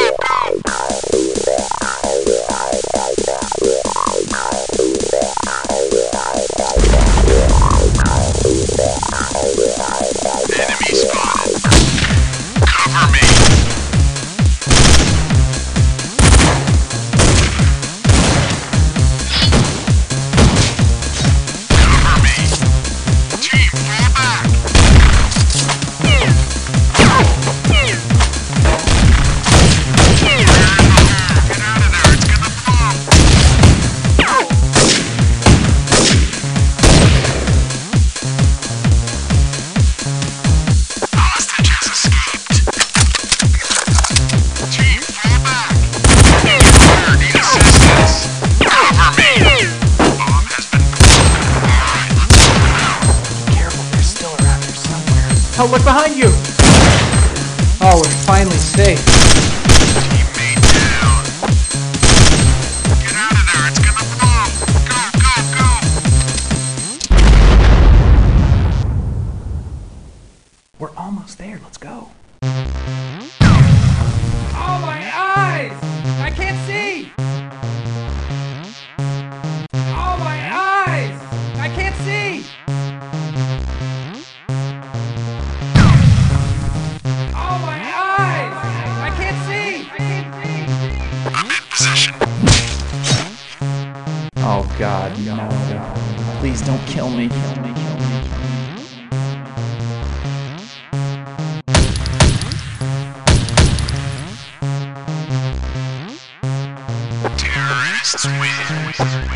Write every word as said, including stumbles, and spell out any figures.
Enemy spotted. Cover me. Cover me. Team, fall back. Get out of there. It's gonna bomb. Hostage has escaped. Team, fall back. Fire, need assistance. Cover me. Bomb has been planted. Alright, let's move out. Careful, they're still around here somewhere. Oh, look behind you! Oh, we're finally safe. Teammate down. Get out of there, it's gonna bomb. Go, go, go. We're almost there. Let's go. Oh, my eyes! I can't see! Oh, my eyes! I can't see! Oh, my eyes! I can't see! I can't see! I'm in position. Oh God, no. Please don't kill me. Kill me, kill me, Terrorists win.